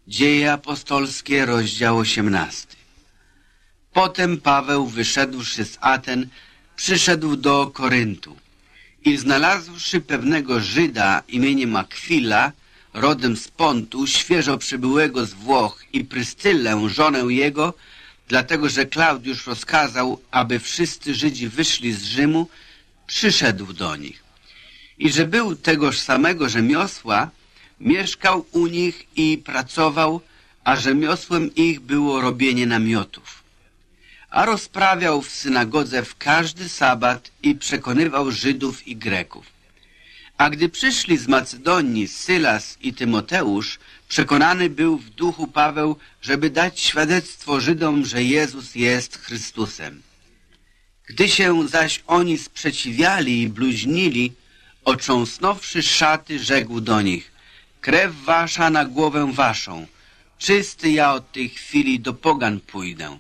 Dzieje apostolskie, rozdział 18. Potem Paweł, wyszedłszy z Aten, przyszedł do Koryntu i znalazłszy pewnego Żyda imieniem Akwila, rodem z Pontu, świeżo przybyłego z Włoch, i Pryscylę, żonę jego, dlatego że Klaudiusz rozkazał, aby wszyscy Żydzi wyszli z Rzymu, przyszedł do nich. I że był tegoż samego rzemiosła, mieszkał u nich i pracował, a rzemiosłem ich było robienie namiotów. A rozprawiał w synagodze w każdy sabat i przekonywał Żydów i Greków. A gdy przyszli z Macedonii Sylas i Tymoteusz, przekonany był w duchu Paweł, żeby dać świadectwo Żydom, że Jezus jest Chrystusem. Gdy się zaś oni sprzeciwiali i bluźnili, otrząsnąwszy szaty, rzekł do nich: krew wasza na głowę waszą, czysty ja od tej chwili do pogan pójdę.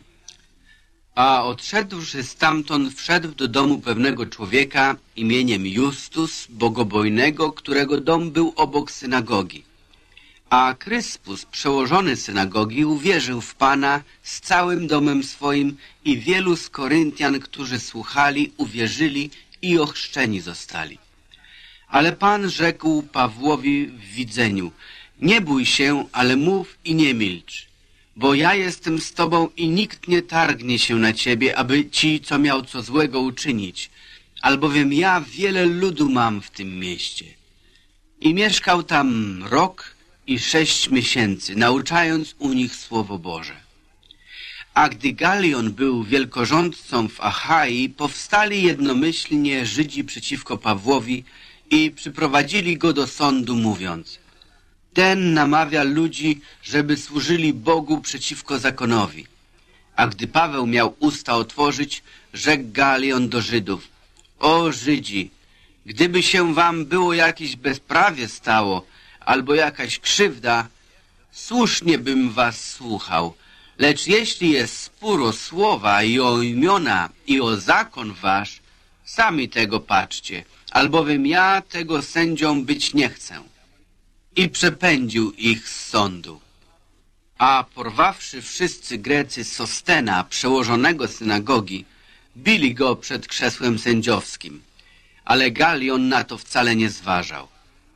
A odszedłszy stamtąd, wszedł do domu pewnego człowieka imieniem Justus, bogobojnego, którego dom był obok synagogi. A Kryspus, przełożony synagogi, uwierzył w Pana z całym domem swoim, i wielu z Koryntian, którzy słuchali, uwierzyli i ochrzczeni zostali. Ale Pan rzekł Pawłowi w widzeniu: nie bój się, ale mów i nie milcz, bo ja jestem z tobą i nikt nie targnie się na ciebie, aby ci, co miał co złego uczynić, albowiem ja wiele ludu mam w tym mieście. I mieszkał tam rok i 6 miesięcy, nauczając u nich Słowo Boże. A gdy Galion był wielkorządcą w Achai, powstali jednomyślnie Żydzi przeciwko Pawłowi i przyprowadzili go do sądu, mówiąc: ten namawia ludzi, żeby służyli Bogu przeciwko zakonowi. A gdy Paweł miał usta otworzyć, rzekł Galion do Żydów: o Żydzi, gdyby się wam było jakieś bezprawie stało, albo jakaś krzywda, słusznie bym was słuchał. Lecz jeśli jest spór o słowa i o imiona i o zakon wasz, sami tego patrzcie, albowiem ja tego sędzią być nie chcę. I przepędził ich z sądu. A porwawszy wszyscy Grecy Sostena, przełożonego synagogi, bili go przed krzesłem sędziowskim. Ale Galion na to wcale nie zważał.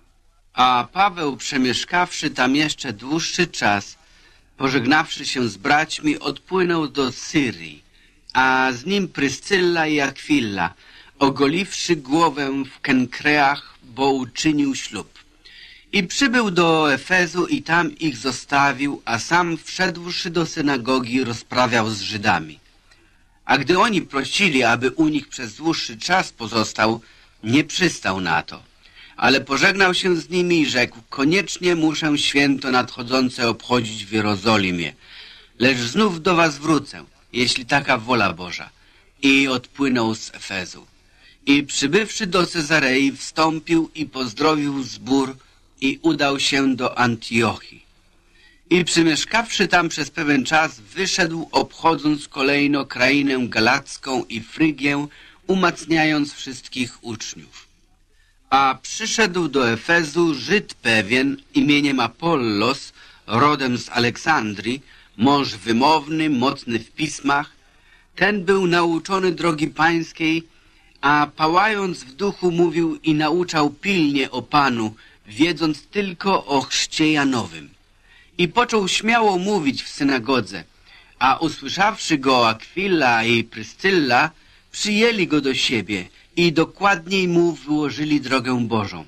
A Paweł, przemieszkawszy tam jeszcze dłuższy czas, pożegnawszy się z braćmi, odpłynął do Syrii, a z nim Pryscylla i Akwilla, ogoliwszy głowę w Kenkreach, bo uczynił ślub. I przybył do Efezu i tam ich zostawił, a sam wszedłszy do synagogi rozprawiał z Żydami. A gdy oni prosili, aby u nich przez dłuższy czas pozostał, nie przystał na to. Ale pożegnał się z nimi i rzekł: koniecznie muszę święto nadchodzące obchodzić w Jerozolimie, lecz znów do was wrócę, jeśli taka wola Boża. I odpłynął z Efezu. I przybywszy do Cezarei, wstąpił i pozdrowił zbór i udał się do Antiochii. I przymieszkawszy tam przez pewien czas, wyszedł, obchodząc kolejno krainę galacką i Frygię, umacniając wszystkich uczniów. A przyszedł do Efezu Żyd pewien imieniem Apollos, rodem z Aleksandrii, mąż wymowny, mocny w pismach. Ten był nauczony drogi pańskiej, a pałając w duchu mówił i nauczał pilnie o Panu, wiedząc tylko o chrzcie Janowym. I począł śmiało mówić w synagodze, a usłyszawszy go Akwila i Pryscylla, przyjęli go do siebie i dokładniej mu wyłożyli drogę Bożą.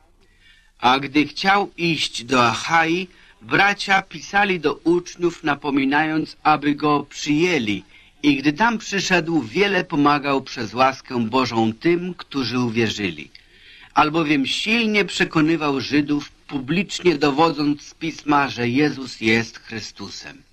A gdy chciał iść do Achai, bracia pisali do uczniów, napominając, aby go przyjęli, i gdy tam przyszedł, wiele pomagał przez łaskę Bożą tym, którzy uwierzyli. Albowiem silnie przekonywał Żydów, publicznie dowodząc z Pisma, że Jezus jest Chrystusem.